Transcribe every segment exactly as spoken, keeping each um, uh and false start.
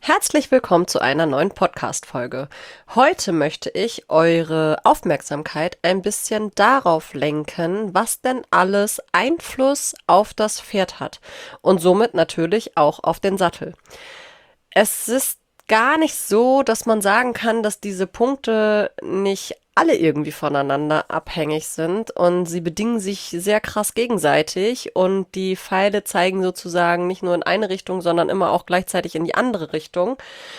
Herzlich willkommen zu einer neuen Podcast-Folge. Heute möchte ich eure Aufmerksamkeit ein bisschen darauf lenken, was denn alles Einfluss auf das Pferd hat und somit natürlich auch auf den Sattel. Es ist gar nicht so, dass man sagen kann, dass diese Punkte nicht alle irgendwie voneinander abhängig sind und sie bedingen sich sehr krass gegenseitig und die Pfeile zeigen sozusagen nicht nur in eine Richtung, sondern immer auch gleichzeitig in die andere Richtung.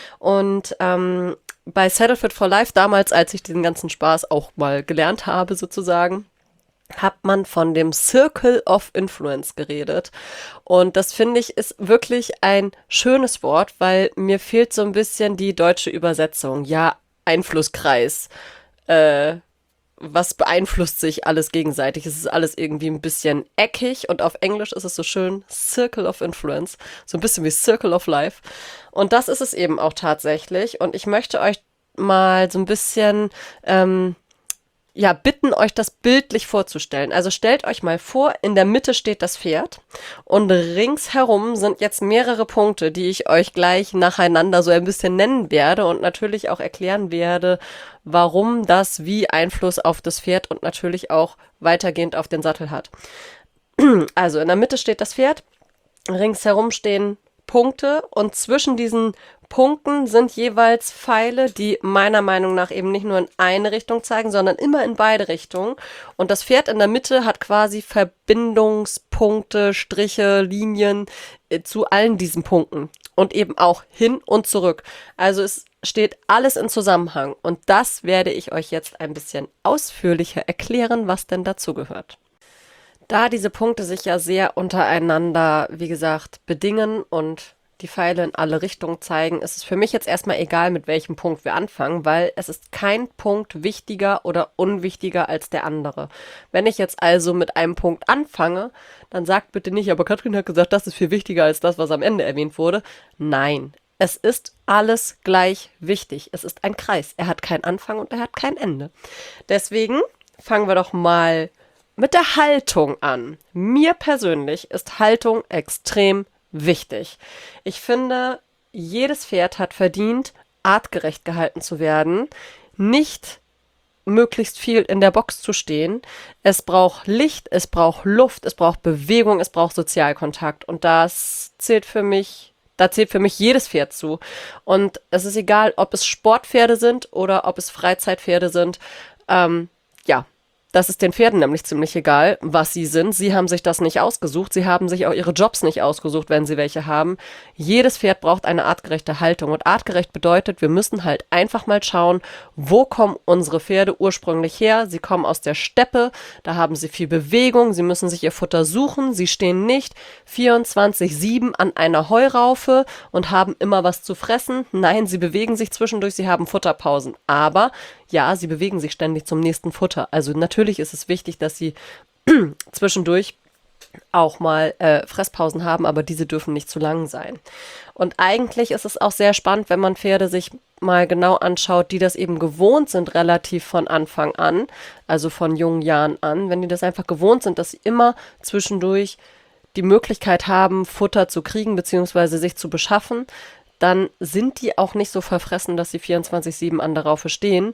Und ähm, bei Saddle Fit for Life damals, als ich diesen ganzen Spaß auch mal gelernt habe sozusagen, hat man von dem Circle of Influence geredet. Und das finde ich ist wirklich ein schönes Wort, weil mir fehlt so ein bisschen die deutsche Übersetzung. Ja, Einflusskreis. Äh, was beeinflusst sich alles gegenseitig? Es ist alles irgendwie ein bisschen eckig und auf Englisch ist es so schön Circle of Influence. So ein bisschen wie Circle of Life. Und das ist es eben auch tatsächlich. Und ich möchte euch mal so ein bisschen ähm, ja, bitten, euch das bildlich vorzustellen. Also stellt euch mal vor, in der Mitte steht das Pferd und ringsherum sind jetzt mehrere Punkte, die ich euch gleich nacheinander so ein bisschen nennen werde und natürlich auch erklären werde, warum das wie Einfluss auf das Pferd und natürlich auch weitergehend auf den Sattel hat. Also in der Mitte steht das Pferd, ringsherum stehen Punkte und zwischen diesen Punkten sind jeweils Pfeile, die meiner Meinung nach eben nicht nur in eine Richtung zeigen, sondern immer in beide Richtungen. Und das Pferd in der Mitte hat quasi Verbindungspunkte, Striche, Linien äh, zu allen diesen Punkten und eben auch hin und zurück. Also es steht alles in Zusammenhang und das werde ich euch jetzt ein bisschen ausführlicher erklären, was denn dazu gehört. Da diese Punkte sich ja sehr untereinander, wie gesagt, bedingen und die Pfeile in alle Richtungen zeigen, ist es für mich jetzt erstmal egal, mit welchem Punkt wir anfangen, weil es ist kein Punkt wichtiger oder unwichtiger als der andere. Wenn ich jetzt also mit einem Punkt anfange, dann sagt bitte nicht, aber Katrin hat gesagt, das ist viel wichtiger als das, was am Ende erwähnt wurde. Nein, es ist alles gleich wichtig. Es ist ein Kreis. Er hat keinen Anfang und er hat kein Ende. Deswegen fangen wir doch mal mit der Haltung an. Mir persönlich ist Haltung extrem wichtig. Ich finde, jedes Pferd hat verdient, artgerecht gehalten zu werden, nicht möglichst viel in der Box zu stehen. Es braucht Licht, es braucht Luft, es braucht Bewegung, es braucht Sozialkontakt und das zählt für mich, da zählt für mich jedes Pferd zu. Und es ist egal, ob es Sportpferde sind oder ob es Freizeitpferde sind. Ähm, ja, Das ist den Pferden nämlich ziemlich egal, was sie sind. Sie haben sich das nicht ausgesucht. Sie haben sich auch ihre Jobs nicht ausgesucht, wenn sie welche haben. Jedes Pferd braucht eine artgerechte Haltung. Und artgerecht bedeutet, wir müssen halt einfach mal schauen, wo kommen unsere Pferde ursprünglich her. Sie kommen aus der Steppe, da haben sie viel Bewegung. Sie müssen sich ihr Futter suchen. Sie stehen nicht vierundzwanzig sieben an einer Heuraufe und haben immer was zu fressen. Nein, sie bewegen sich zwischendurch, sie haben Futterpausen. Aber ja, sie bewegen sich ständig zum nächsten Futter. Also natürlich ist es wichtig, dass sie zwischendurch auch mal äh, Fresspausen haben, aber diese dürfen nicht zu lang sein. Und eigentlich ist es auch sehr spannend, wenn man Pferde sich mal genau anschaut, die das eben gewohnt sind, relativ von Anfang an, also von jungen Jahren an, wenn die das einfach gewohnt sind, dass sie immer zwischendurch die Möglichkeit haben, Futter zu kriegen bzw. sich zu beschaffen, dann sind die auch nicht so verfressen, dass sie vierundzwanzig sieben an der Raufe stehen,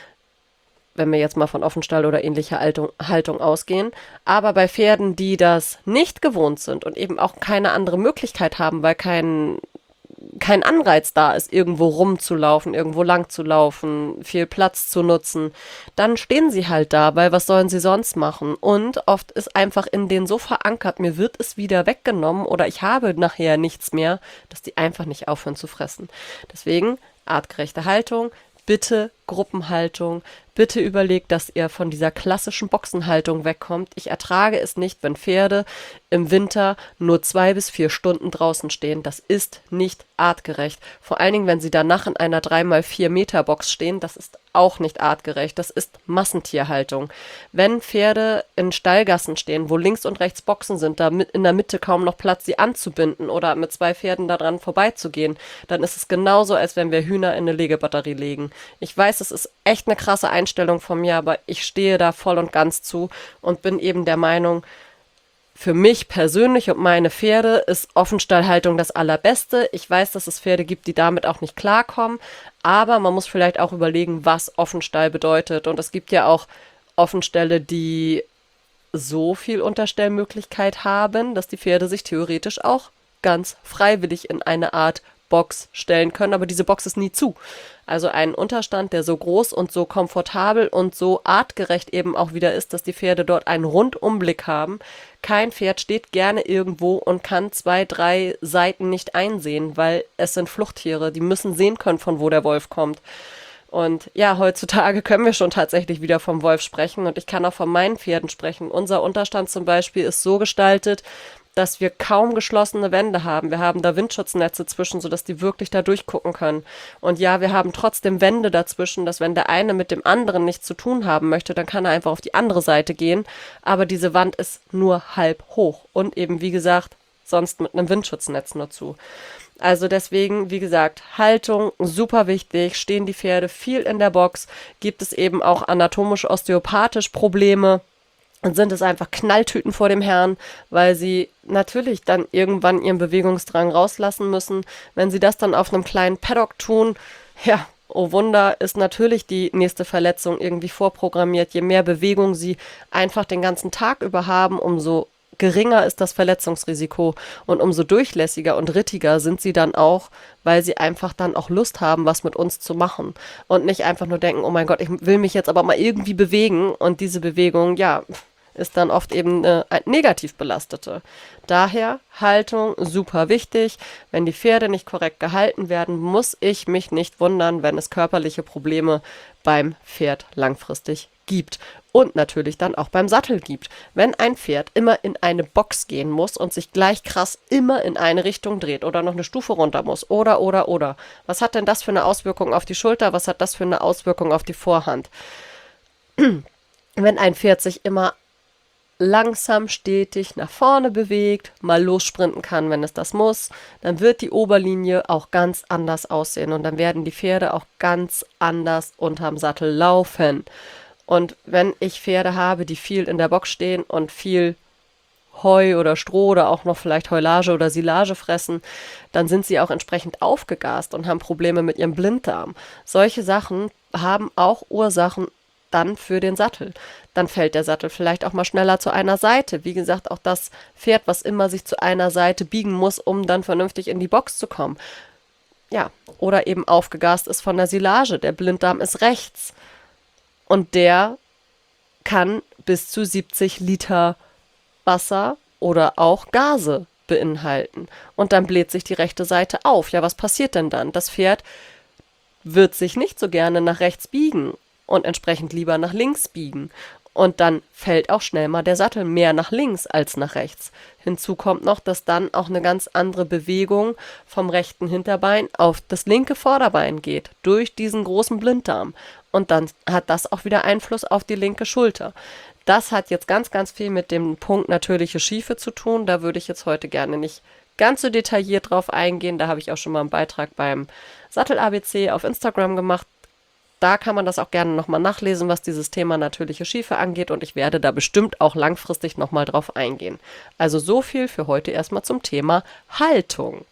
wenn wir jetzt mal von Offenstall oder ähnlicher Haltung, Haltung ausgehen. Aber bei Pferden, die das nicht gewohnt sind und eben auch keine andere Möglichkeit haben, weil kein, kein Anreiz da ist, irgendwo rumzulaufen, irgendwo lang zu laufen, viel Platz zu nutzen, dann stehen sie halt da, weil was sollen sie sonst machen? Und oft ist einfach in denen so verankert, mir wird es wieder weggenommen oder ich habe nachher nichts mehr, dass die einfach nicht aufhören zu fressen. Deswegen artgerechte Haltung, bitte Gruppenhaltung, bitte überlegt, dass ihr von dieser klassischen Boxenhaltung wegkommt. Ich ertrage es nicht, wenn Pferde im Winter nur zwei bis vier Stunden draußen stehen. Das ist nicht artgerecht. Vor allen Dingen, wenn sie danach in einer drei mal vier Meter Box stehen, das ist auch nicht artgerecht. Das ist Massentierhaltung. Wenn Pferde in Stallgassen stehen, wo links und rechts Boxen sind, da in der Mitte kaum noch Platz, sie anzubinden oder mit zwei Pferden daran vorbeizugehen, dann ist es genauso, als wenn wir Hühner in eine Legebatterie legen. Ich weiß, es ist echt eine krasse Einstellung von mir, aber ich stehe da voll und ganz zu und bin eben der Meinung, für mich persönlich und meine Pferde ist Offenstallhaltung das Allerbeste. Ich weiß, dass es Pferde gibt, die damit auch nicht klarkommen, aber man muss vielleicht auch überlegen, was Offenstall bedeutet. Und es gibt ja auch Offenställe, die so viel Unterstellmöglichkeit haben, dass die Pferde sich theoretisch auch ganz freiwillig in eine Art Box stellen können, aber diese Box ist nie zu. Also ein Unterstand, der so groß und so komfortabel und so artgerecht eben auch wieder ist, dass die Pferde dort einen Rundumblick haben. Kein Pferd steht gerne irgendwo und kann zwei, drei Seiten nicht einsehen, weil es sind Fluchttiere, die müssen sehen können, von wo der Wolf kommt. Und ja, heutzutage können wir schon tatsächlich wieder vom Wolf sprechen und ich kann auch von meinen Pferden sprechen. Unser Unterstand zum Beispiel ist so gestaltet, dass wir kaum geschlossene Wände haben. Wir haben da Windschutznetze zwischen, sodass die wirklich da durchgucken können. Und ja, wir haben trotzdem Wände dazwischen, dass wenn der eine mit dem anderen nichts zu tun haben möchte, dann kann er einfach auf die andere Seite gehen. Aber diese Wand ist nur halb hoch und eben, wie gesagt, sonst mit einem Windschutznetz nur zu. Also deswegen, wie gesagt, Haltung super wichtig, stehen die Pferde viel in der Box, gibt es eben auch anatomisch-osteopathisch Probleme, dann sind es einfach Knalltüten vor dem Herrn, weil sie natürlich dann irgendwann ihren Bewegungsdrang rauslassen müssen. Wenn sie das dann auf einem kleinen Paddock tun, ja, oh Wunder, ist natürlich die nächste Verletzung irgendwie vorprogrammiert. Je mehr Bewegung sie einfach den ganzen Tag über haben, umso geringer ist das Verletzungsrisiko und umso durchlässiger und rittiger sind sie dann auch, weil sie einfach dann auch Lust haben, was mit uns zu machen und nicht einfach nur denken, oh mein Gott, ich will mich jetzt aber mal irgendwie bewegen und diese Bewegung, ja, ist dann oft eben eine negativ belastete. Daher Haltung super wichtig. Wenn die Pferde nicht korrekt gehalten werden, muss ich mich nicht wundern, wenn es körperliche Probleme beim Pferd langfristig gibt. Und natürlich dann auch beim Sattel gibt. Wenn ein Pferd immer in eine Box gehen muss und sich gleich krass immer in eine Richtung dreht oder noch eine Stufe runter muss oder, oder, oder. Was hat denn das für eine Auswirkung auf die Schulter? Was hat das für eine Auswirkung auf die Vorhand? Wenn ein Pferd sich immer langsam, stetig nach vorne bewegt, mal lossprinten kann, wenn es das muss, dann wird die Oberlinie auch ganz anders aussehen und dann werden die Pferde auch ganz anders unterm Sattel laufen. Und wenn ich Pferde habe, die viel in der Box stehen und viel Heu oder Stroh oder auch noch vielleicht Heulage oder Silage fressen, dann sind sie auch entsprechend aufgegast und haben Probleme mit ihrem Blinddarm. Solche Sachen haben auch Ursachen dann für den Sattel. Dann fällt der Sattel vielleicht auch mal schneller zu einer Seite. Wie gesagt, auch das Pferd, was immer sich zu einer Seite biegen muss, um dann vernünftig in die Box zu kommen. Ja, oder eben aufgegast ist von der Silage. Der Blinddarm ist rechts. Und der kann bis zu siebzig Liter Wasser oder auch Gase beinhalten. Und dann bläht sich die rechte Seite auf. Ja, was passiert denn dann? Das Pferd wird sich nicht so gerne nach rechts biegen und entsprechend lieber nach links biegen. Und dann fällt auch schnell mal der Sattel mehr nach links als nach rechts. Hinzu kommt noch, dass dann auch eine ganz andere Bewegung vom rechten Hinterbein auf das linke Vorderbein geht, durch diesen großen Blinddarm. Und dann hat das auch wieder Einfluss auf die linke Schulter. Das hat jetzt ganz, ganz viel mit dem Punkt natürliche Schiefe zu tun. Da würde ich jetzt heute gerne nicht ganz so detailliert drauf eingehen. Da habe ich auch schon mal einen Beitrag beim Sattel-A B C auf Instagram gemacht. Da kann man das auch gerne nochmal nachlesen, was dieses Thema natürliche Schiefe angeht. Und ich werde da bestimmt auch langfristig nochmal drauf eingehen. Also so viel für heute erstmal zum Thema Haltung.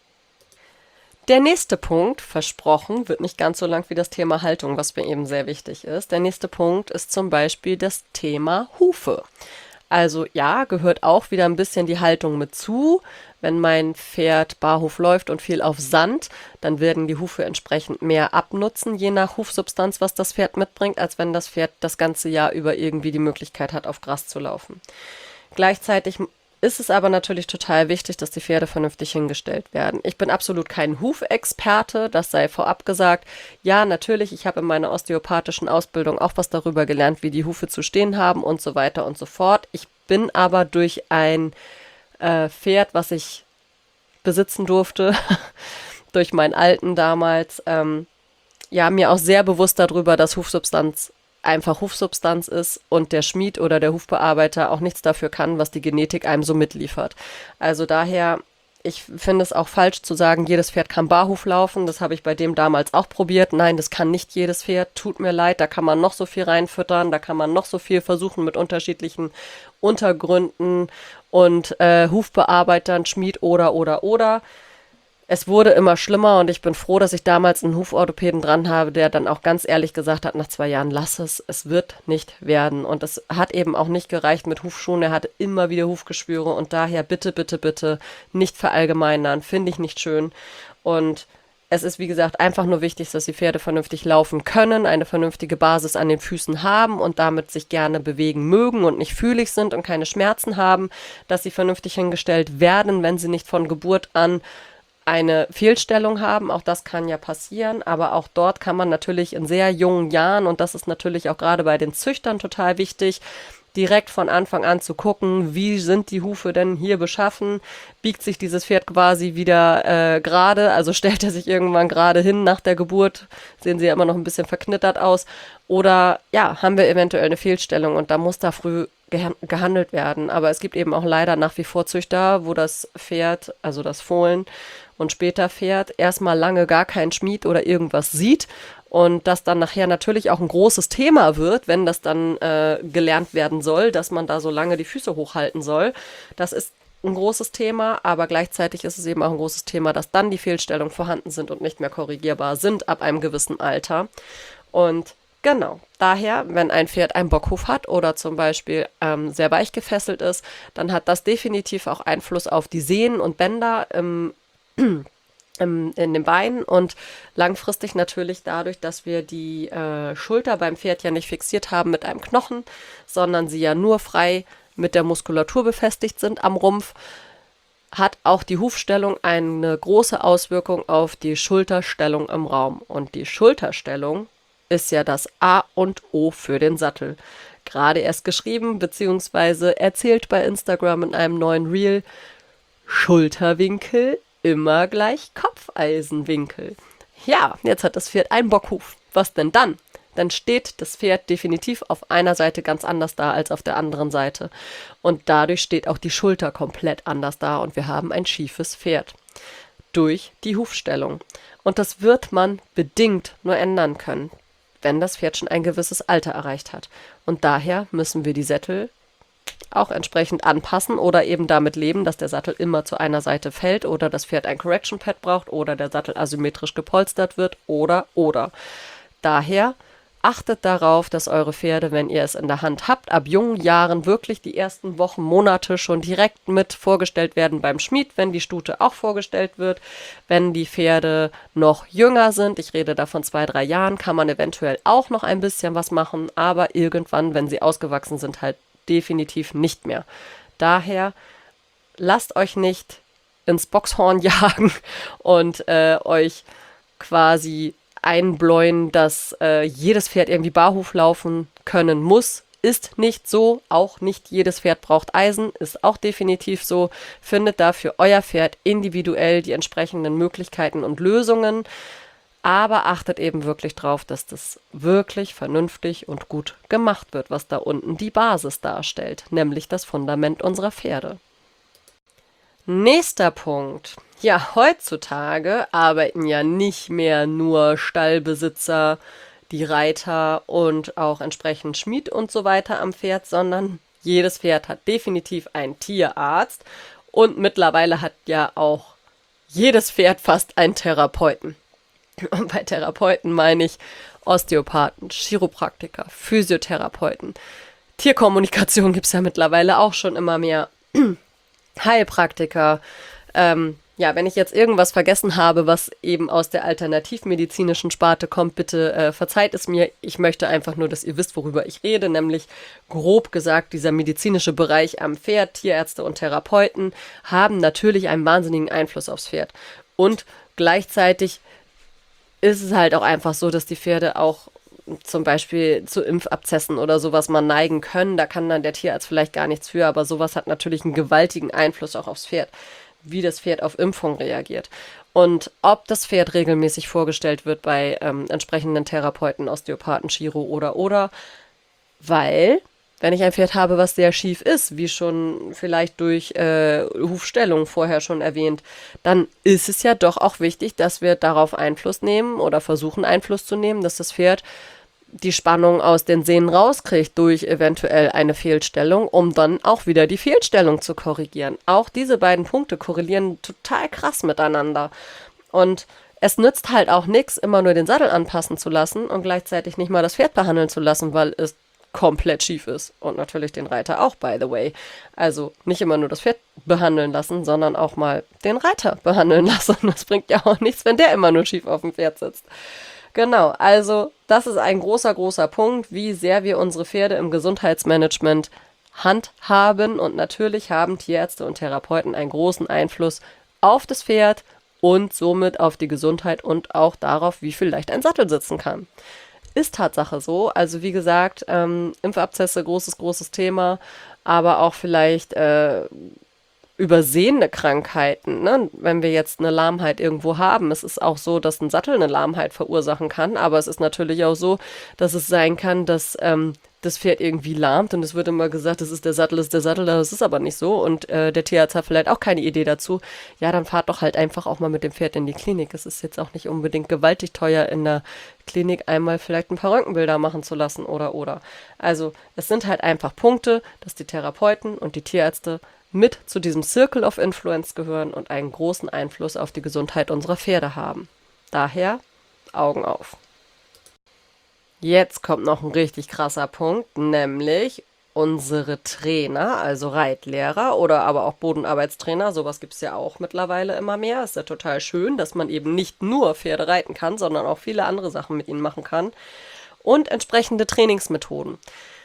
Der nächste Punkt, versprochen, wird nicht ganz so lang wie das Thema Haltung, was mir eben sehr wichtig ist. Der nächste Punkt ist zum Beispiel das Thema Hufe. Also ja, gehört auch wieder ein bisschen die Haltung mit zu. Wenn mein Pferd barhof läuft und viel auf Sand, dann werden die Hufe entsprechend mehr abnutzen, je nach Hufsubstanz, was das Pferd mitbringt, als wenn das Pferd das ganze Jahr über irgendwie die Möglichkeit hat, auf Gras zu laufen. Gleichzeitig ist es aber natürlich total wichtig, dass die Pferde vernünftig hingestellt werden. Ich bin absolut kein Hufexperte, das sei vorab gesagt. Ja, natürlich, ich habe in meiner osteopathischen Ausbildung auch was darüber gelernt, wie die Hufe zu stehen haben und so weiter und so fort. Ich bin aber durch ein äh, Pferd, was ich besitzen durfte, durch meinen Alten damals, ähm, ja, mir auch sehr bewusst darüber, dass Hufsubstanz einfach Hufsubstanz ist und der Schmied oder der Hufbearbeiter auch nichts dafür kann, was die Genetik einem so mitliefert. Also daher ich finde es auch falsch zu sagen, jedes Pferd kann Barhof laufen. Das habe ich bei dem damals auch probiert. Nein, das kann nicht jedes Pferd. Tut mir leid, da kann man noch so viel reinfüttern, da kann man noch so viel versuchen mit unterschiedlichen Untergründen und äh, Hufbearbeitern, Schmied oder, oder, oder. Es wurde immer schlimmer und ich bin froh, dass ich damals einen Huforthopäden dran habe, der dann auch ganz ehrlich gesagt hat, nach zwei Jahren, lass es, es wird nicht werden. Und es hat eben auch nicht gereicht mit Hufschuhen, er hatte immer wieder Hufgeschwüre und daher bitte, bitte, bitte nicht verallgemeinern, finde ich nicht schön. Und es ist, wie gesagt, einfach nur wichtig, dass die Pferde vernünftig laufen können, eine vernünftige Basis an den Füßen haben und damit sich gerne bewegen mögen und nicht fühlig sind und keine Schmerzen haben, dass sie vernünftig hingestellt werden, wenn sie nicht von Geburt an eine Fehlstellung haben, auch das kann ja passieren, aber auch dort kann man natürlich in sehr jungen Jahren, und das ist natürlich auch gerade bei den Züchtern total wichtig, direkt von Anfang an zu gucken, wie sind die Hufe denn hier beschaffen, biegt sich dieses Pferd quasi wieder äh, gerade, also stellt er sich irgendwann gerade hin nach der Geburt, sehen sie ja immer noch ein bisschen verknittert aus, oder ja, haben wir eventuell eine Fehlstellung und da muss da früh geha- gehandelt werden, aber es gibt eben auch leider nach wie vor Züchter, wo das Pferd, also das Fohlen, und später Pferd erstmal lange gar keinen Schmied oder irgendwas sieht und das dann nachher natürlich auch ein großes Thema wird, wenn das dann äh, gelernt werden soll, dass man da so lange die Füße hochhalten soll. Das ist ein großes Thema, aber gleichzeitig ist es eben auch ein großes Thema, dass dann die Fehlstellungen vorhanden sind und nicht mehr korrigierbar sind ab einem gewissen Alter. Und genau, daher, wenn ein Pferd einen Bockhuf hat oder zum Beispiel ähm, sehr weich gefesselt ist, dann hat das definitiv auch Einfluss auf die Sehnen und Bänder im in den Beinen und langfristig natürlich dadurch, dass wir die äh, Schulter beim Pferd ja nicht fixiert haben mit einem Knochen, sondern sie ja nur frei mit der Muskulatur befestigt sind am Rumpf, hat auch die Hufstellung eine große Auswirkung auf die Schulterstellung im Raum. Und die Schulterstellung ist ja das A und O für den Sattel. Gerade erst geschrieben bzw. erzählt bei Instagram in einem neuen Reel, Schulterwinkel immer gleich Kopfeisenwinkel. Ja, jetzt hat das Pferd einen Bockhuf. Was denn dann? Dann steht das Pferd definitiv auf einer Seite ganz anders da als auf der anderen Seite. Und dadurch steht auch die Schulter komplett anders da und wir haben ein schiefes Pferd. Durch die Hufstellung. Und das wird man bedingt nur ändern können, wenn das Pferd schon ein gewisses Alter erreicht hat. Und daher müssen wir die Sättel auch entsprechend anpassen oder eben damit leben, dass der Sattel immer zu einer Seite fällt oder das Pferd ein Correction Pad braucht oder der Sattel asymmetrisch gepolstert wird oder oder. Daher achtet darauf, dass eure Pferde, wenn ihr es in der Hand habt, ab jungen Jahren wirklich die ersten Wochen, Monate schon direkt mit vorgestellt werden beim Schmied, wenn die Stute auch vorgestellt wird. Wenn die Pferde noch jünger sind, ich rede da von zwei, drei Jahren, kann man eventuell auch noch ein bisschen was machen, aber irgendwann, wenn sie ausgewachsen sind, halt definitiv nicht mehr. Daher lasst euch nicht ins Boxhorn jagen und äh, euch quasi einbläuen, dass äh, jedes Pferd irgendwie Barhof laufen können muss. Ist nicht so. Auch nicht jedes Pferd braucht Eisen. Ist auch definitiv so. Findet da für euer Pferd individuell die entsprechenden Möglichkeiten und Lösungen. Aber achtet eben wirklich drauf, dass das wirklich vernünftig und gut gemacht wird, was da unten die Basis darstellt, nämlich das Fundament unserer Pferde. Nächster Punkt. Ja, heutzutage arbeiten ja nicht mehr nur Stallbesitzer, die Reiter und auch entsprechend Schmied und so weiter am Pferd, sondern jedes Pferd hat definitiv einen Tierarzt und mittlerweile hat ja auch jedes Pferd fast einen Therapeuten. Und bei Therapeuten meine ich Osteopathen, Chiropraktiker, Physiotherapeuten. Tierkommunikation gibt es ja mittlerweile auch schon immer mehr. Heilpraktiker. Ähm, ja, wenn ich jetzt irgendwas vergessen habe, was eben aus der alternativmedizinischen Sparte kommt, bitte äh, verzeiht es mir. Ich möchte einfach nur, dass ihr wisst, worüber ich rede, nämlich grob gesagt, dieser medizinische Bereich am Pferd, Tierärzte und Therapeuten haben natürlich einen wahnsinnigen Einfluss aufs Pferd. Und gleichzeitig ist es halt auch einfach so, dass die Pferde auch zum Beispiel zu Impfabzessen oder sowas mal neigen können. Da kann dann der Tierarzt vielleicht gar nichts für, aber sowas hat natürlich einen gewaltigen Einfluss auch aufs Pferd, wie das Pferd auf Impfung reagiert. Und ob das Pferd regelmäßig vorgestellt wird bei ähm, entsprechenden Therapeuten, Osteopathen, Chiro oder oder, weil, wenn ich ein Pferd habe, was sehr schief ist, wie schon vielleicht durch äh, Hufstellung vorher schon erwähnt, dann ist es ja doch auch wichtig, dass wir darauf Einfluss nehmen oder versuchen Einfluss zu nehmen, dass das Pferd die Spannung aus den Sehnen rauskriegt durch eventuell eine Fehlstellung, um dann auch wieder die Fehlstellung zu korrigieren. Auch diese beiden Punkte korrelieren total krass miteinander. Und es nützt halt auch nichts, immer nur den Sattel anpassen zu lassen und gleichzeitig nicht mal das Pferd behandeln zu lassen, weil es komplett schief ist. Und natürlich den Reiter auch, by the way. Also nicht immer nur das Pferd behandeln lassen, sondern auch mal den Reiter behandeln lassen. Das bringt ja auch nichts, wenn der immer nur schief auf dem Pferd sitzt. Genau, also das ist ein großer, großer Punkt, wie sehr wir unsere Pferde im Gesundheitsmanagement handhaben. Und natürlich haben Tierärzte und Therapeuten einen großen Einfluss auf das Pferd und somit auf die Gesundheit und auch darauf, wie viel leicht ein Sattel sitzen kann. Ist Tatsache so. Also wie gesagt, ähm, Impfabzesse, großes, großes Thema, aber auch vielleicht äh, übersehene Krankheiten, ne? Wenn wir jetzt eine Lahmheit irgendwo haben. Es ist auch so, dass ein Sattel eine Lahmheit verursachen kann, aber es ist natürlich auch so, dass es sein kann, dass ähm, das Pferd irgendwie lahmt und es wird immer gesagt, das ist der Sattel, das ist der Sattel, das ist aber nicht so und äh, der Tierarzt hat vielleicht auch keine Idee dazu. Ja, dann fahrt doch halt einfach auch mal mit dem Pferd in die Klinik. Es ist jetzt auch nicht unbedingt gewaltig teuer, in der Klinik einmal vielleicht ein paar Röntgenbilder machen zu lassen oder oder. Also es sind halt einfach Punkte, dass die Therapeuten und die Tierärzte mit zu diesem Circle of Influence gehören und einen großen Einfluss auf die Gesundheit unserer Pferde haben. Daher Augen auf. Jetzt kommt noch ein richtig krasser Punkt, nämlich unsere Trainer, also Reitlehrer oder aber auch Bodenarbeitstrainer, sowas gibt es ja auch mittlerweile immer mehr. Ist ja total schön, dass man eben nicht nur Pferde reiten kann, sondern auch viele andere Sachen mit ihnen machen kann. Und entsprechende Trainingsmethoden.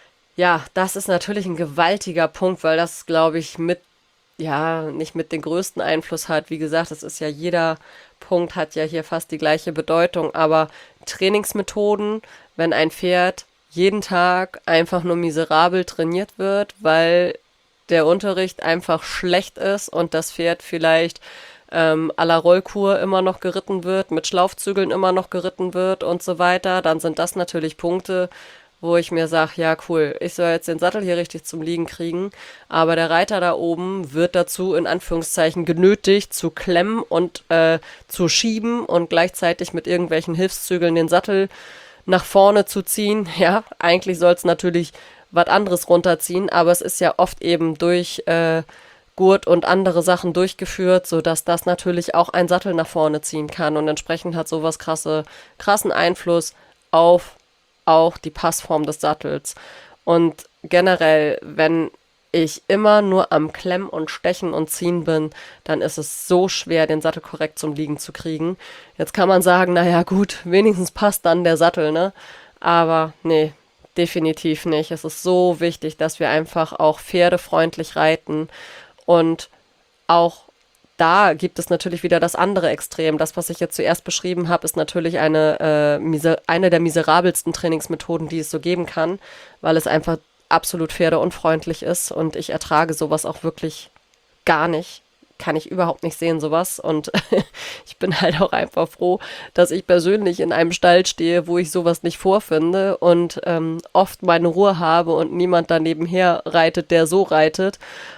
Ja, das ist natürlich ein gewaltiger Punkt, weil das, glaube ich, mit, ja, nicht mit den größten Einfluss hat. Wie gesagt, es ist ja jeder Punkt hat ja hier fast die gleiche Bedeutung, aber Trainingsmethoden, wenn ein Pferd jeden Tag einfach nur miserabel trainiert wird, weil der Unterricht einfach schlecht ist und das Pferd vielleicht ähm, à la Rollkur immer noch geritten wird, mit Schlaufzügeln immer noch geritten wird und so weiter, dann sind das natürlich Punkte, wo ich mir sage, ja cool, ich soll jetzt den Sattel hier richtig zum Liegen kriegen, aber der Reiter da oben wird dazu in Anführungszeichen genötigt zu klemmen und äh, zu schieben und gleichzeitig mit irgendwelchen Hilfszügeln den Sattel nach vorne zu ziehen. Ja, eigentlich soll es natürlich was anderes runterziehen, aber es ist ja oft eben durch äh, Gurt und andere Sachen durchgeführt, sodass das natürlich auch einen Sattel nach vorne ziehen kann und entsprechend hat sowas krasse, krassen Einfluss auf auch die Passform des Sattels. Und generell, wenn ich immer nur am Klemmen und Stechen und Ziehen bin, dann ist es so schwer, den Sattel korrekt zum Liegen zu kriegen. Jetzt kann man sagen, naja gut, wenigstens passt dann der Sattel, ne? Aber nee, definitiv nicht. Es ist so wichtig, dass wir einfach auch pferdefreundlich reiten und auch da gibt es natürlich wieder das andere Extrem. Das, was ich jetzt zuerst beschrieben habe, ist natürlich eine, äh, miser- eine der miserabelsten Trainingsmethoden, die es so geben kann, weil es einfach absolut pferdeunfreundlich ist und ich ertrage sowas auch wirklich gar nicht. Kann ich überhaupt nicht sehen, sowas. Und ich bin halt auch einfach froh, dass ich persönlich in einem Stall stehe, wo ich sowas nicht vorfinde und ähm, oft meine Ruhe habe und niemand daneben her reitet, der so reitet.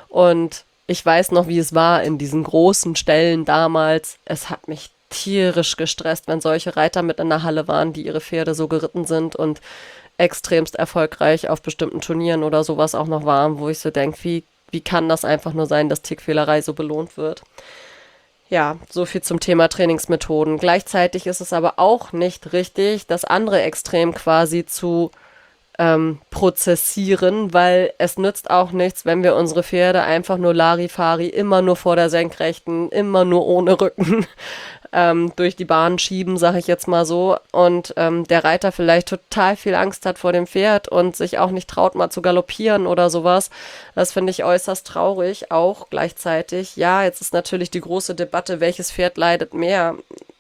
Und ich weiß noch, wie es war in diesen großen Ställen damals. Es hat mich tierisch gestresst, wenn solche Reiter mit in der Halle waren, die ihre Pferde so geritten sind und extremst erfolgreich auf bestimmten Turnieren oder sowas auch noch waren, wo ich so denke, wie, wie kann das einfach nur sein, dass Tickfehlerei so belohnt wird? Ja, so viel zum Thema Trainingsmethoden. Gleichzeitig ist es aber auch nicht richtig, das andere Extrem quasi zu ähm, prozessieren, weil es nützt auch nichts, wenn wir unsere Pferde einfach nur Larifari immer nur vor der Senkrechten, immer nur ohne Rücken ähm, durch die Bahn schieben, sage ich jetzt mal so, und ähm, der Reiter vielleicht total viel Angst hat vor dem Pferd und sich auch nicht traut, mal zu galoppieren oder sowas. Das finde ich äußerst traurig, auch gleichzeitig. Ja, jetzt ist natürlich die große Debatte, welches Pferd leidet mehr.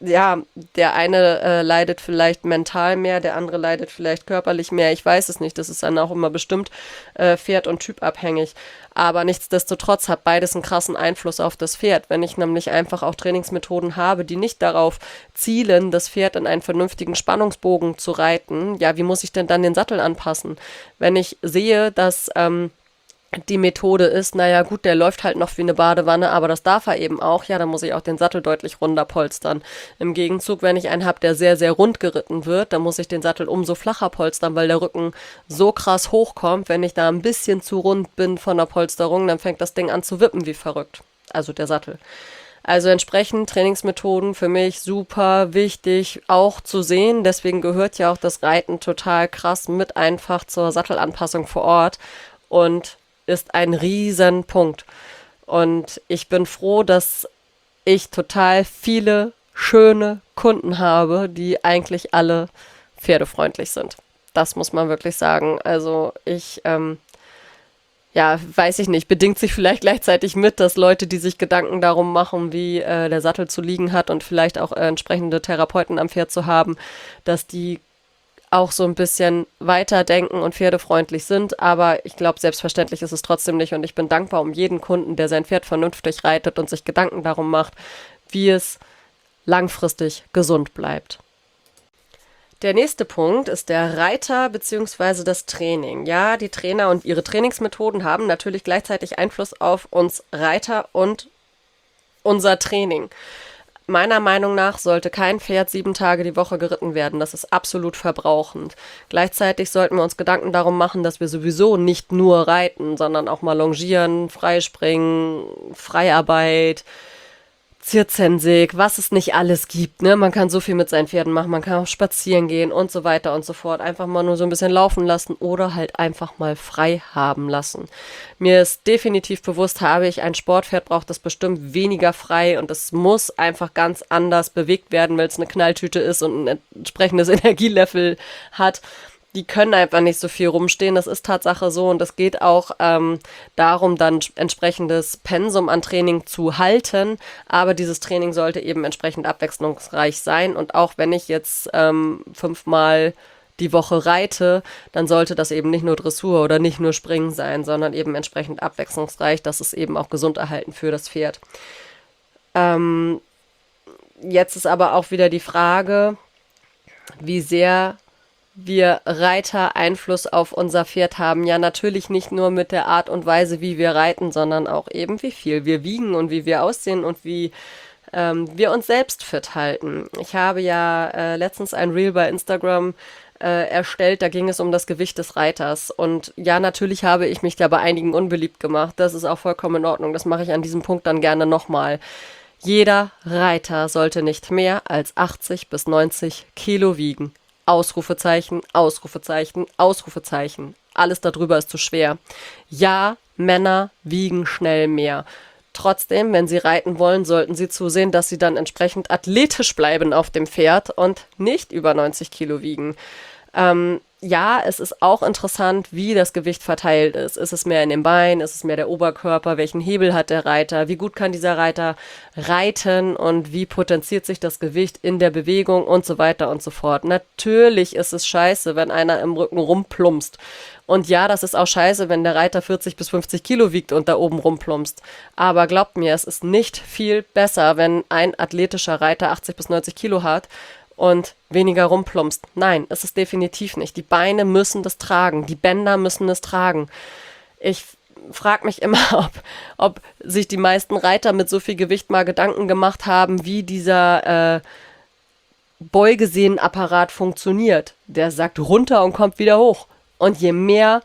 ja, der eine äh, leidet vielleicht mental mehr, der andere leidet vielleicht körperlich mehr. Ich weiß es nicht. Das ist dann auch immer bestimmt äh, Pferd- und Typabhängig. Aber nichtsdestotrotz hat beides einen krassen Einfluss auf das Pferd. Wenn ich nämlich einfach auch Trainingsmethoden habe, die nicht darauf zielen, das Pferd in einen vernünftigen Spannungsbogen zu reiten, ja, wie muss ich denn dann den Sattel anpassen? Wenn ich sehe, dass ähm, die Methode ist, naja gut, der läuft halt noch wie eine Badewanne, aber das darf er eben auch, ja, dann muss ich auch den Sattel deutlich runder polstern. Im Gegenzug, wenn ich einen habe, der sehr, sehr rund geritten wird, dann muss ich den Sattel umso flacher polstern, weil der Rücken so krass hochkommt. Wenn ich da ein bisschen zu rund bin von der Polsterung, dann fängt das Ding an zu wippen wie verrückt. Also der Sattel. Also entsprechend Trainingsmethoden für mich super wichtig auch zu sehen. Deswegen gehört ja auch das Reiten total krass mit einfach zur Sattelanpassung vor Ort und ist ein Riesenpunkt. Und ich bin froh, dass ich total viele schöne Kunden habe, die eigentlich alle pferdefreundlich sind. Das muss man wirklich sagen. Also ich, ähm, ja, weiß ich nicht, bedingt sich vielleicht gleichzeitig mit, dass Leute, die sich Gedanken darum machen, wie äh, der Sattel zu liegen hat und vielleicht auch äh, entsprechende Therapeuten am Pferd zu haben, dass die auch so ein bisschen weiterdenken und pferdefreundlich sind, aber ich glaube, selbstverständlich ist es trotzdem nicht und ich bin dankbar um jeden Kunden, der sein Pferd vernünftig reitet und sich Gedanken darum macht, wie es langfristig gesund bleibt. Der nächste Punkt ist der Reiter bzw. das Training. Ja, die Trainer und ihre Trainingsmethoden haben natürlich gleichzeitig Einfluss auf uns Reiter und unser Training. Meiner Meinung nach sollte kein Pferd sieben Tage die Woche geritten werden. Das ist absolut verbrauchend. Gleichzeitig sollten wir uns Gedanken darum machen, dass wir sowieso nicht nur reiten, sondern auch mal longieren, Freispringen, Freiarbeit, Zirzensig, was es nicht alles gibt, ne? Man kann so viel mit seinen Pferden machen, man kann auch spazieren gehen und so weiter und so fort. Einfach mal nur so ein bisschen laufen lassen oder halt einfach mal frei haben lassen. Mir ist definitiv bewusst, habe ich ein Sportpferd, braucht das bestimmt weniger frei und es muss einfach ganz anders bewegt werden, weil es eine Knalltüte ist und ein entsprechendes Energielevel hat. Die können einfach nicht so viel rumstehen. Das ist Tatsache so und es geht auch ähm, darum, dann entsprechendes Pensum an Training zu halten. Aber dieses Training sollte eben entsprechend abwechslungsreich sein. Und auch wenn ich jetzt ähm, fünfmal die Woche reite, dann sollte das eben nicht nur Dressur oder nicht nur Springen sein, sondern eben entsprechend abwechslungsreich. Das ist eben auch gesund erhalten für das Pferd. Ähm, jetzt ist aber auch wieder die Frage, wie sehr wir Reiter Einfluss auf unser Pferd haben. Ja, natürlich nicht nur mit der Art und Weise, wie wir reiten, sondern auch eben, wie viel wir wiegen und wie wir aussehen und wie ähm, wir uns selbst fit halten. Ich habe ja äh, letztens ein Reel bei Instagram äh, erstellt, da ging es um das Gewicht des Reiters. Und ja, natürlich habe ich mich da bei einigen unbeliebt gemacht. Das ist auch vollkommen in Ordnung. Das mache ich an diesem Punkt dann gerne nochmal. Jeder Reiter sollte nicht mehr als achtzig bis neunzig Kilo wiegen. Ausrufezeichen, Ausrufezeichen, Ausrufezeichen. Alles darüber ist zu schwer. Ja, Männer wiegen schnell mehr. Trotzdem, wenn sie reiten wollen, sollten sie zusehen, dass sie dann entsprechend athletisch bleiben auf dem Pferd und nicht über neunzig Kilo wiegen. Ähm, ja, es ist auch interessant, wie das Gewicht verteilt ist. Ist es mehr in den Beinen? Ist es mehr der Oberkörper? Welchen Hebel hat der Reiter? Wie gut kann dieser Reiter reiten? Und wie potenziert sich das Gewicht in der Bewegung und so weiter und so fort? Natürlich ist es scheiße, wenn einer im Rücken rumplumpst. Und ja, das ist auch scheiße, wenn der Reiter vierzig bis fünfzig Kilo wiegt und da oben rumplumpst. Aber glaubt mir, es ist nicht viel besser, wenn ein athletischer Reiter achtzig bis neunzig Kilo hat und weniger rumplumpst. Nein, es ist definitiv nicht. Die Beine müssen das tragen, die Bänder müssen es tragen. Ich frage mich immer, ob, ob sich die meisten Reiter mit so viel Gewicht mal Gedanken gemacht haben, wie dieser äh, Beugesehnenapparat funktioniert. Der sackt runter und kommt wieder hoch. Und je mehr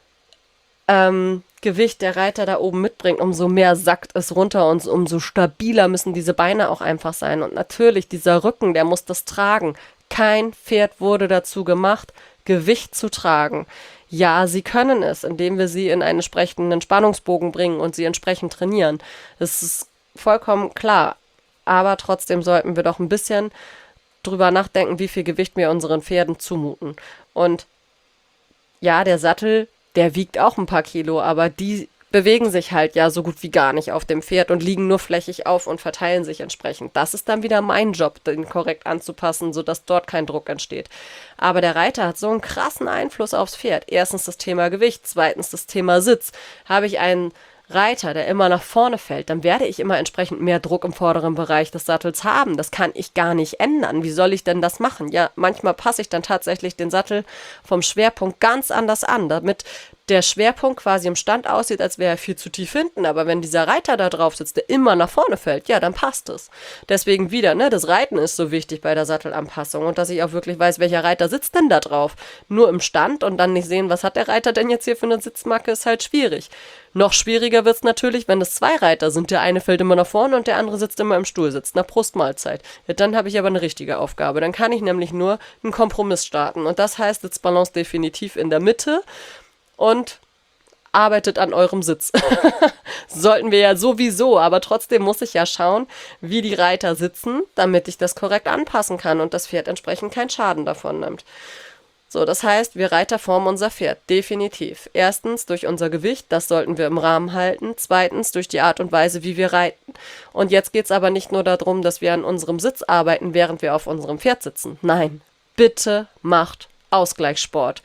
ähm, Gewicht der Reiter da oben mitbringt, umso mehr sackt es runter und umso stabiler müssen diese Beine auch einfach sein. Und natürlich, dieser Rücken, der muss das tragen. Kein Pferd wurde dazu gemacht, Gewicht zu tragen. Ja, sie können es, indem wir sie in einen entsprechenden Spannungsbogen bringen und sie entsprechend trainieren. Das ist vollkommen klar. Aber trotzdem sollten wir doch ein bisschen drüber nachdenken, wie viel Gewicht wir unseren Pferden zumuten. Und ja, der Sattel, der wiegt auch ein paar Kilo, aber die bewegen sich halt ja so gut wie gar nicht auf dem Pferd und liegen nur flächig auf und verteilen sich entsprechend. Das ist dann wieder mein Job, den korrekt anzupassen, sodass dort kein Druck entsteht. Aber der Reiter hat so einen krassen Einfluss aufs Pferd. Erstens das Thema Gewicht, zweitens das Thema Sitz. Habe ich einen Reiter, der immer nach vorne fällt, dann werde ich immer entsprechend mehr Druck im vorderen Bereich des Sattels haben. Das kann ich gar nicht ändern. Wie soll ich denn das machen? Ja, manchmal passe ich dann tatsächlich den Sattel vom Schwerpunkt ganz anders an, damit der Schwerpunkt quasi im Stand aussieht, als wäre er viel zu tief hinten. Aber wenn dieser Reiter da drauf sitzt, der immer nach vorne fällt, ja, dann passt es. Deswegen wieder, ne, das Reiten ist so wichtig bei der Sattelanpassung und dass ich auch wirklich weiß, welcher Reiter sitzt denn da drauf. Nur im Stand und dann nicht sehen, was hat der Reiter denn jetzt hier für eine Sitzmacke, ist halt schwierig. Noch schwieriger wird es natürlich, wenn es zwei Reiter sind. Der eine fällt immer nach vorne und der andere sitzt immer im Stuhl, sitzt nach Brustmahlzeit. Ja, dann habe ich aber eine richtige Aufgabe. Dann kann ich nämlich nur einen Kompromiss starten. Und das heißt, Sitzbalance definitiv in der Mitte und arbeitet an eurem Sitz. Sollten wir ja sowieso, aber trotzdem muss ich ja schauen, wie die Reiter sitzen, damit ich das korrekt anpassen kann und das Pferd entsprechend keinen Schaden davon nimmt. So, das heißt, wir Reiter formen unser Pferd, definitiv. Erstens durch unser Gewicht, das sollten wir im Rahmen halten. Zweitens durch die Art und Weise, wie wir reiten. Und jetzt geht es aber nicht nur darum, dass wir an unserem Sitz arbeiten, während wir auf unserem Pferd sitzen. Nein, bitte macht Ausgleichssport.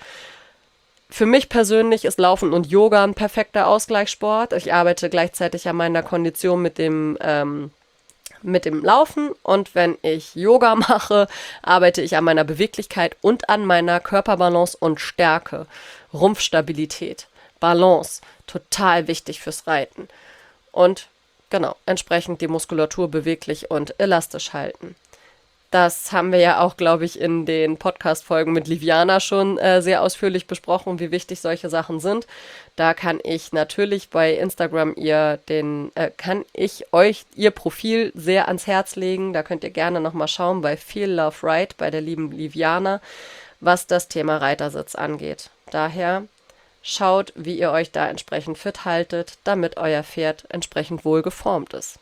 Für mich persönlich ist Laufen und Yoga ein perfekter Ausgleichssport. Ich arbeite gleichzeitig an meiner Kondition mit dem ähm, mit dem Laufen und wenn ich Yoga mache, arbeite ich an meiner Beweglichkeit und an meiner Körperbalance und Stärke. Rumpfstabilität, Balance, total wichtig fürs Reiten. Und genau, entsprechend die Muskulatur beweglich und elastisch halten. Das haben wir ja auch, glaube ich, in den Podcast-Folgen mit Liviana schon äh, sehr ausführlich besprochen, wie wichtig solche Sachen sind. Da kann ich natürlich bei Instagram ihr den, äh, kann ich euch ihr Profil sehr ans Herz legen. Da könnt ihr gerne nochmal schauen bei Feel Love Ride, bei der lieben Liviana, was das Thema Reitersitz angeht. Daher schaut, wie ihr euch da entsprechend fit haltet, damit euer Pferd entsprechend wohl geformt ist.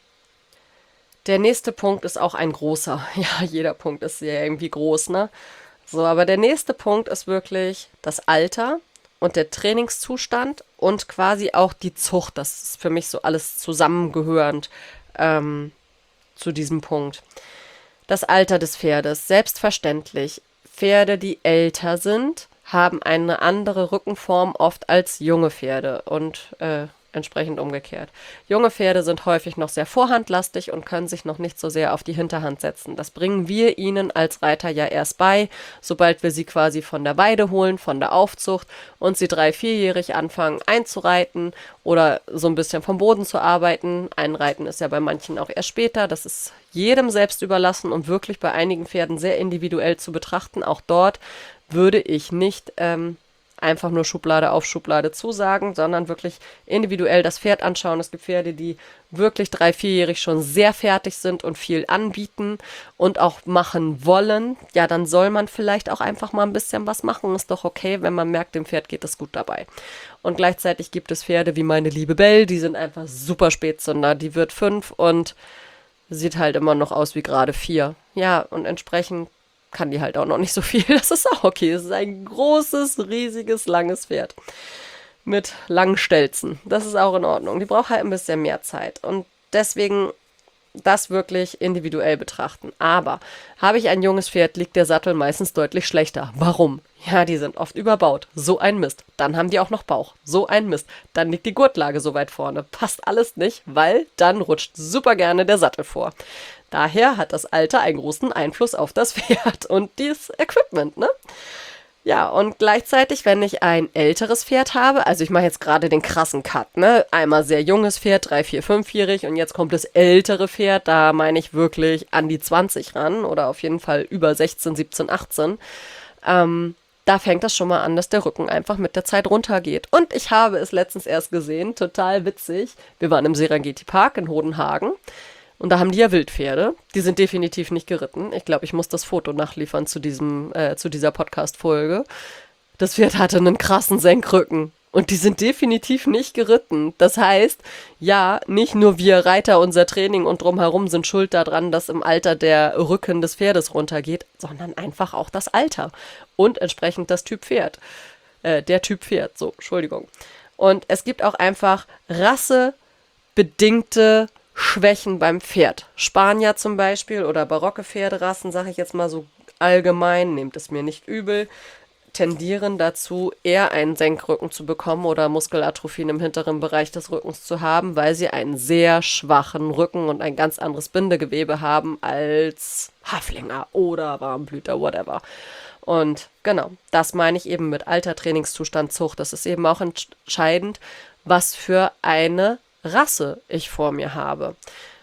Der nächste Punkt ist auch ein großer. Ja, jeder Punkt ist ja irgendwie groß, ne? So, aber der nächste Punkt ist wirklich das Alter und der Trainingszustand und quasi auch die Zucht. Das ist für mich so alles zusammengehörend ähm, zu diesem Punkt. Das Alter des Pferdes. Selbstverständlich. Pferde, die älter sind, haben eine andere Rückenform oft als junge Pferde und äh, entsprechend umgekehrt. Junge Pferde sind häufig noch sehr vorhandlastig und können sich noch nicht so sehr auf die Hinterhand setzen. Das bringen wir ihnen als Reiter ja erst bei, sobald wir sie quasi von der Weide holen, von der Aufzucht und sie drei-, vierjährig anfangen einzureiten oder so ein bisschen vom Boden zu arbeiten. Einreiten ist ja bei manchen auch erst später. Das ist jedem selbst überlassen und wirklich bei einigen Pferden sehr individuell zu betrachten. Auch dort würde ich nicht ähm, einfach nur Schublade auf Schublade zusagen, sondern wirklich individuell das Pferd anschauen. Es gibt Pferde, die wirklich drei-, vierjährig schon sehr fertig sind und viel anbieten und auch machen wollen. Ja, dann soll man vielleicht auch einfach mal ein bisschen was machen. Ist doch okay, wenn man merkt, dem Pferd geht es gut dabei. Und gleichzeitig gibt es Pferde wie meine liebe Belle, die sind einfach super Spätzünder. Die wird fünf und sieht halt immer noch aus wie gerade vier. Ja, und entsprechend kann die halt auch noch nicht so viel. Das ist auch okay. Es ist ein großes, riesiges, langes Pferd mit langen Stelzen. Das ist auch in Ordnung. Die braucht halt ein bisschen mehr Zeit. Und deswegen das wirklich individuell betrachten. Aber habe ich ein junges Pferd, liegt der Sattel meistens deutlich schlechter. Warum? Ja, die sind oft überbaut. So ein Mist. Dann haben die auch noch Bauch. So ein Mist. Dann liegt die Gurtlage so weit vorne. Passt alles nicht, weil dann rutscht super gerne der Sattel vor. Daher hat das Alter einen großen Einfluss auf das Pferd und das Equipment, ne? Ja, und gleichzeitig, wenn ich ein älteres Pferd habe, also ich mache jetzt gerade den krassen Cut, ne? Einmal sehr junges Pferd, drei-, vier-, fünfjährig und jetzt kommt das ältere Pferd, da meine ich wirklich an die zwanzig ran oder auf jeden Fall über sechzehn, siebzehn, achtzehn. Ähm, da fängt das schon mal an, dass der Rücken einfach mit der Zeit runtergeht. Und ich habe es letztens erst gesehen, total witzig. Wir waren im Serengeti Park in Hodenhagen. Und da haben die ja Wildpferde. Die sind definitiv nicht geritten. Ich glaube, ich muss das Foto nachliefern zu diesem, äh, zu dieser Podcast-Folge. Das Pferd hatte einen krassen Senkrücken. Und die sind definitiv nicht geritten. Das heißt, ja, nicht nur wir Reiter, unser Training und drumherum sind schuld daran, dass im Alter der Rücken des Pferdes runtergeht, sondern einfach auch das Alter und entsprechend das Typ Pferd. Äh, der Typ Pferd, so, Entschuldigung. Und es gibt auch einfach rassebedingte Schwächen beim Pferd. Spanier zum Beispiel oder barocke Pferderassen, sage ich jetzt mal so allgemein, nehmt es mir nicht übel, tendieren dazu, eher einen Senkrücken zu bekommen oder Muskelatrophien im hinteren Bereich des Rückens zu haben, weil sie einen sehr schwachen Rücken und ein ganz anderes Bindegewebe haben als Haflinger oder Warmblüter, whatever. Und genau, das meine ich eben mit Alter, Trainingszustand, Zucht. Das ist eben auch entscheidend, was für eine Rasse ich vor mir habe.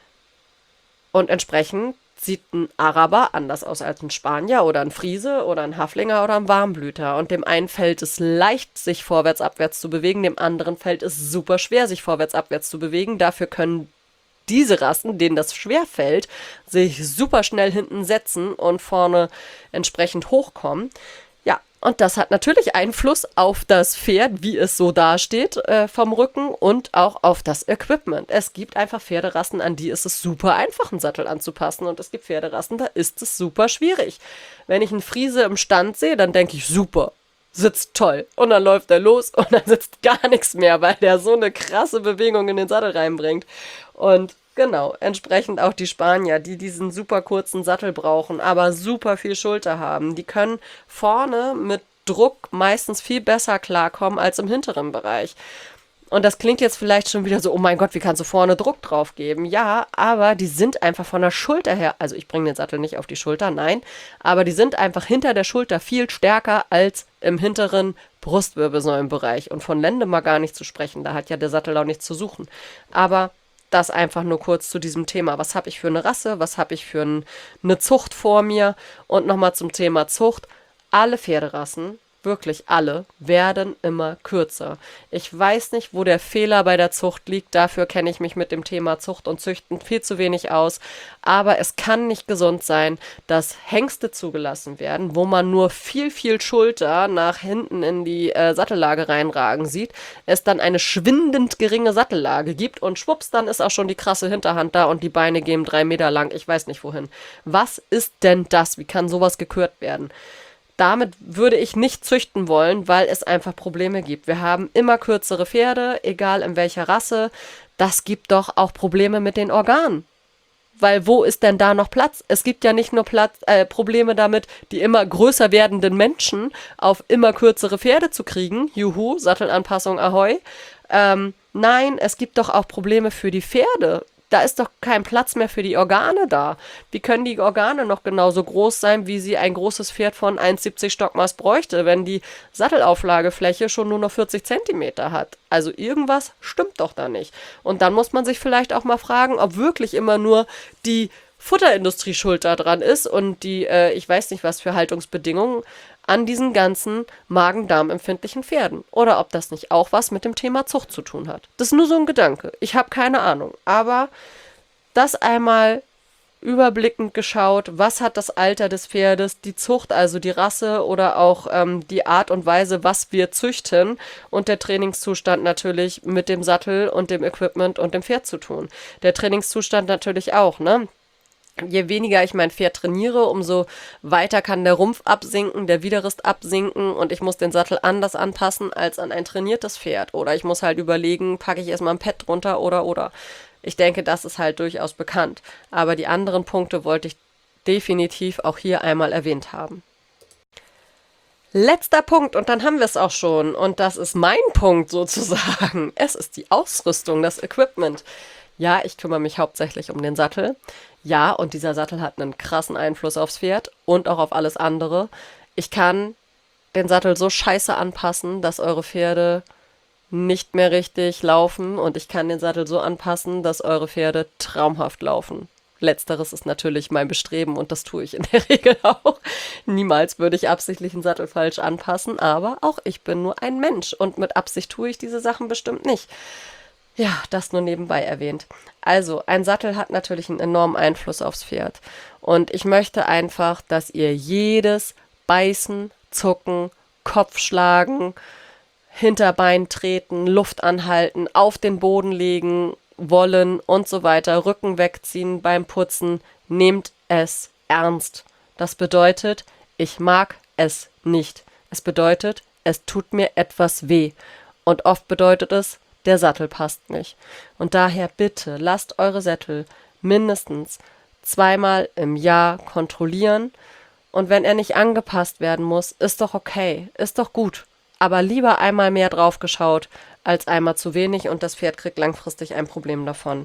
Und entsprechend sieht ein Araber anders aus als ein Spanier oder ein Friese oder ein Haflinger oder ein Warmblüter. Und dem einen fällt es leicht, sich vorwärts, abwärts zu bewegen, dem anderen fällt es super schwer, sich vorwärts, abwärts zu bewegen. Dafür können diese Rassen, denen das schwer fällt, sich super schnell hinten setzen und vorne entsprechend hochkommen. Ja, und das hat natürlich Einfluss auf das Pferd, wie es so dasteht äh, vom Rücken und auch auf das Equipment. Es gibt einfach Pferderassen, an die ist es super einfach, einen Sattel anzupassen und es gibt Pferderassen, da ist es super schwierig. Wenn ich einen Friese im Stand sehe, dann denke ich, super, sitzt toll. Und dann läuft er los und dann sitzt gar nichts mehr, weil der so eine krasse Bewegung in den Sattel reinbringt. Und genau, entsprechend auch die Spanier, die diesen super kurzen Sattel brauchen, aber super viel Schulter haben. Die können vorne mit Druck meistens viel besser klarkommen als im hinteren Bereich. Und das klingt jetzt vielleicht schon wieder so, oh mein Gott, wie kannst du vorne Druck drauf geben? Ja, aber die sind einfach von der Schulter her, also ich bringe den Sattel nicht auf die Schulter, nein, aber die sind einfach hinter der Schulter viel stärker als im hinteren Brustwirbelsäulenbereich. Und von Lende mal gar nicht zu sprechen, da hat ja der Sattel auch nichts zu suchen. Aber das einfach nur kurz zu diesem Thema. Was habe ich für eine Rasse? Was habe ich für ein, eine Zucht vor mir? Und nochmal zum Thema Zucht. Alle Pferderassen, wirklich alle, werden immer kürzer. Ich weiß nicht, wo der Fehler bei der Zucht liegt. Dafür kenne ich mich mit dem Thema Zucht und Züchten viel zu wenig aus. Aber es kann nicht gesund sein, dass Hengste zugelassen werden, wo man nur viel, viel Schulter nach hinten in die äh, Sattellage reinragen sieht, es dann eine schwindend geringe Sattellage gibt und schwupps, dann ist auch schon die krasse Hinterhand da und die Beine gehen drei Meter lang. Ich weiß nicht wohin. Was ist denn das? Wie kann sowas gekürt werden? Damit würde ich nicht züchten wollen, weil es einfach Probleme gibt. Wir haben immer kürzere Pferde, egal in welcher Rasse. Das gibt doch auch Probleme mit den Organen. Weil wo ist denn da noch Platz? Es gibt ja nicht nur Platz, äh, Probleme damit, die immer größer werdenden Menschen auf immer kürzere Pferde zu kriegen. Juhu, Sattelanpassung, ahoi. Ähm, nein, es gibt doch auch Probleme für die Pferde. Da ist doch kein Platz mehr für die Organe da. Wie können die Organe noch genauso groß sein, wie sie ein großes Pferd von eins Komma siebzig Stockmaß bräuchte, wenn die Sattelauflagefläche schon nur noch vierzig Zentimeter hat? Also irgendwas stimmt doch da nicht. Und dann muss man sich vielleicht auch mal fragen, ob wirklich immer nur die Futterindustrie schuld daran ist und die, äh, ich weiß nicht was für Haltungsbedingungen an diesen ganzen Magen-Darm-empfindlichen Pferden. Oder ob das nicht auch was mit dem Thema Zucht zu tun hat. Das ist nur so ein Gedanke. Ich habe keine Ahnung. Aber das einmal überblickend geschaut, was hat das Alter des Pferdes, die Zucht, also die Rasse oder auch ähm, die Art und Weise, was wir züchten und der Trainingszustand natürlich mit dem Sattel und dem Equipment und dem Pferd zu tun. Der Trainingszustand natürlich auch, ne? Je weniger ich mein Pferd trainiere, umso weiter kann der Rumpf absinken, der Widerrist absinken und ich muss den Sattel anders anpassen als an ein trainiertes Pferd. Oder ich muss halt überlegen, packe ich erstmal ein Pad drunter oder oder. Ich denke, das ist halt durchaus bekannt. Aber die anderen Punkte wollte ich definitiv auch hier einmal erwähnt haben. Letzter Punkt und dann haben wir es auch schon. Und das ist mein Punkt sozusagen. Es ist die Ausrüstung, das Equipment. Ja, ich kümmere mich hauptsächlich um den Sattel. Ja, und dieser Sattel hat einen krassen Einfluss aufs Pferd und auch auf alles andere. Ich kann den Sattel so scheiße anpassen, dass eure Pferde nicht mehr richtig laufen und ich kann den Sattel so anpassen, dass eure Pferde traumhaft laufen. Letzteres ist natürlich mein Bestreben und das tue ich in der Regel auch. Niemals würde ich absichtlich einen Sattel falsch anpassen, aber auch ich bin nur ein Mensch und mit Absicht tue ich diese Sachen bestimmt nicht. Ja, das nur nebenbei erwähnt. Also, ein Sattel hat natürlich einen enormen Einfluss aufs Pferd. Und ich möchte einfach, dass ihr jedes Beißen, Zucken, Kopfschlagen, Hinterbein treten, Luft anhalten, auf den Boden legen wollen und so weiter, Rücken wegziehen beim Putzen, nehmt es ernst. Das bedeutet, ich mag es nicht. Es bedeutet, es tut mir etwas weh. Und oft bedeutet es, der Sattel passt nicht. Und daher bitte lasst eure Sättel mindestens zweimal im Jahr kontrollieren. Und wenn er nicht angepasst werden muss, ist doch okay, ist doch gut. Aber lieber einmal mehr drauf geschaut, als einmal zu wenig und das Pferd kriegt langfristig ein Problem davon.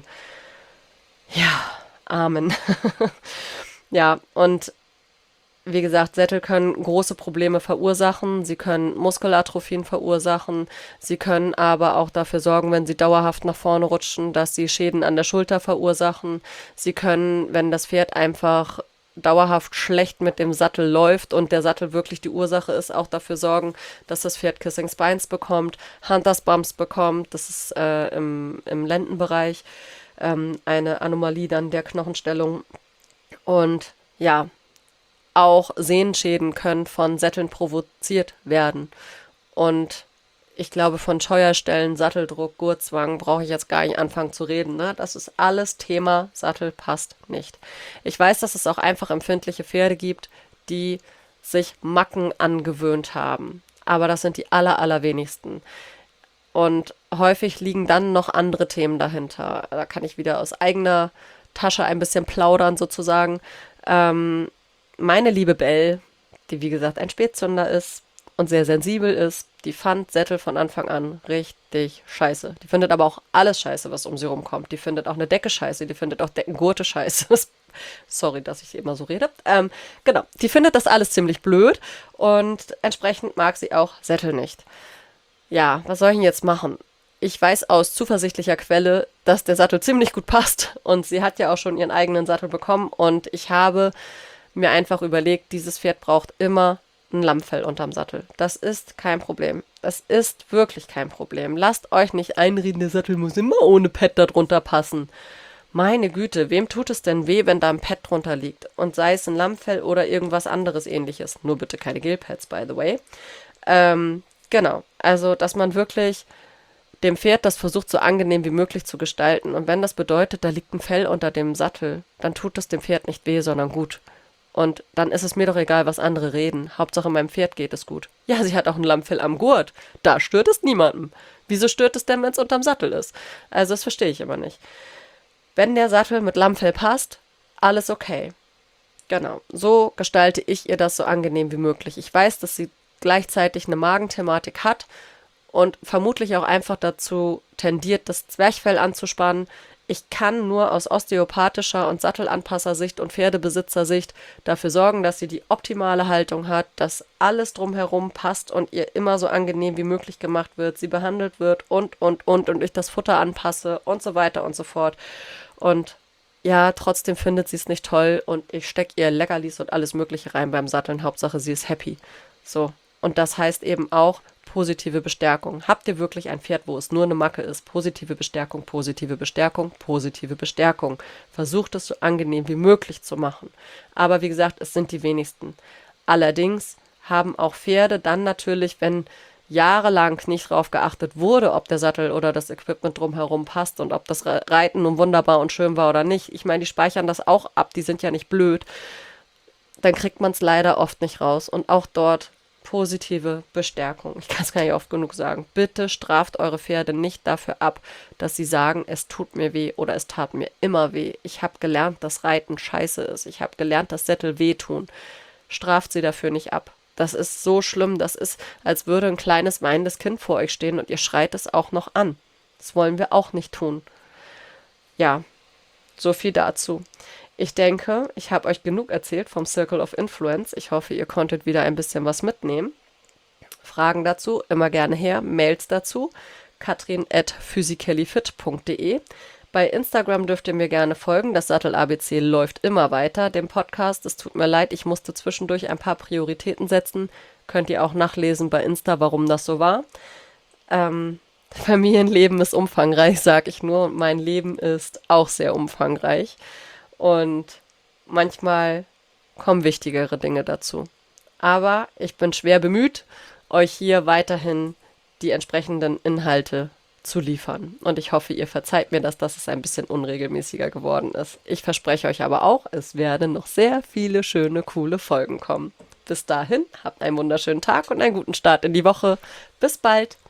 Ja, Amen. Ja, und wie gesagt, Sättel können große Probleme verursachen, sie können Muskelatrophien verursachen, sie können aber auch dafür sorgen, wenn sie dauerhaft nach vorne rutschen, dass sie Schäden an der Schulter verursachen. Sie können, wenn das Pferd einfach dauerhaft schlecht mit dem Sattel läuft und der Sattel wirklich die Ursache ist, auch dafür sorgen, dass das Pferd Kissing Spines bekommt, Hunters Bumps bekommt, das ist äh, im, im Lendenbereich ähm, eine Anomalie dann der Knochenstellung. Und ja, auch Sehenschäden können von Sätteln provoziert werden. Und ich glaube, von Scheuerstellen, Satteldruck, Gurtzwang brauche ich jetzt gar nicht anfangen zu reden. Ne? Das ist alles Thema, Sattel passt nicht. Ich weiß, dass es auch einfach empfindliche Pferde gibt, die sich Macken angewöhnt haben. Aber das sind die aller, allerwenigsten. Und häufig liegen dann noch andere Themen dahinter. Da kann ich wieder aus eigener Tasche ein bisschen plaudern sozusagen. Ähm, meine liebe Belle, die wie gesagt ein Spätzünder ist und sehr sensibel ist, die fand Sättel von Anfang an richtig scheiße. Die findet aber auch alles scheiße, was um sie rumkommt. Die findet auch eine Decke scheiße, die findet auch Deckengurte scheiße. Sorry, dass ich immer so rede. Ähm, genau, die findet das alles ziemlich blöd und entsprechend mag sie auch Sättel nicht. Ja, was soll ich denn jetzt machen? Ich weiß aus zuversichtlicher Quelle, dass der Sattel ziemlich gut passt und sie hat ja auch schon ihren eigenen Sattel bekommen und ich habe mir einfach überlegt, dieses Pferd braucht immer ein Lammfell unterm Sattel. Das ist kein Problem. Das ist wirklich kein Problem. Lasst euch nicht einreden, der Sattel muss immer ohne Pad da drunter passen. Meine Güte, wem tut es denn weh, wenn da ein Pad drunter liegt? Und sei es ein Lammfell oder irgendwas anderes ähnliches. Nur bitte keine Gelpads, by the way. Ähm, genau, also dass man wirklich dem Pferd das versucht, so angenehm wie möglich zu gestalten. Und wenn das bedeutet, da liegt ein Fell unter dem Sattel, dann tut es dem Pferd nicht weh, sondern gut. Und dann ist es mir doch egal, was andere reden. Hauptsache meinem Pferd geht es gut. Ja, sie hat auch ein Lammfell am Gurt. Da stört es niemandem. Wieso stört es denn, wenn es unterm Sattel ist? Also das verstehe ich immer nicht. Wenn der Sattel mit Lammfell passt, alles okay. Genau, so gestalte ich ihr das so angenehm wie möglich. Ich weiß, dass sie gleichzeitig eine Magenthematik hat und vermutlich auch einfach dazu tendiert, das Zwerchfell anzuspannen. Ich kann nur aus osteopathischer und Sattelanpassersicht und Pferdebesitzersicht dafür sorgen, dass sie die optimale Haltung hat, dass alles drumherum passt und ihr immer so angenehm wie möglich gemacht wird, sie behandelt wird und, und, und und ich das Futter anpasse und so weiter und so fort. Und ja, trotzdem findet sie es nicht toll und ich stecke ihr Leckerlis und alles Mögliche rein beim Satteln. Hauptsache, sie ist happy. So. Und das heißt eben auch positive Bestärkung. Habt ihr wirklich ein Pferd, wo es nur eine Macke ist? Positive Bestärkung, positive Bestärkung, positive Bestärkung. Versucht es so angenehm wie möglich zu machen. Aber wie gesagt, es sind die wenigsten. Allerdings haben auch Pferde dann natürlich, wenn jahrelang nicht darauf geachtet wurde, ob der Sattel oder das Equipment drumherum passt und ob das Reiten nun wunderbar und schön war oder nicht. Ich meine, die speichern das auch ab, die sind ja nicht blöd. Dann kriegt man es leider oft nicht raus. Und auch dort positive Bestärkung. Ich kann es gar nicht oft genug sagen. Bitte straft eure Pferde nicht dafür ab, dass sie sagen, es tut mir weh oder es tat mir immer weh. Ich habe gelernt, dass Reiten scheiße ist. Ich habe gelernt, dass Sättel wehtun. Straft sie dafür nicht ab. Das ist so schlimm. Das ist, als würde ein kleines weinendes Kind vor euch stehen und ihr schreit es auch noch an. Das wollen wir auch nicht tun. Ja, so viel dazu. Ich denke, ich habe euch genug erzählt vom Circle of Influence. Ich hoffe, ihr konntet wieder ein bisschen was mitnehmen. Fragen dazu immer gerne her, Mails dazu, katrin at physicallyfit punkt de. Bei Instagram dürft ihr mir gerne folgen, das Sattel-A B C läuft immer weiter, dem Podcast. Es tut mir leid, ich musste zwischendurch ein paar Prioritäten setzen. Könnt ihr auch nachlesen bei Insta, warum das so war. Ähm, Familienleben ist umfangreich, sag ich nur, und mein Leben ist auch sehr umfangreich. Und manchmal kommen wichtigere Dinge dazu. Aber ich bin schwer bemüht, euch hier weiterhin die entsprechenden Inhalte zu liefern. Und ich hoffe, ihr verzeiht mir das, dass es ein bisschen unregelmäßiger geworden ist. Ich verspreche euch aber auch, es werden noch sehr viele schöne, coole Folgen kommen. Bis dahin, habt einen wunderschönen Tag und einen guten Start in die Woche. Bis bald!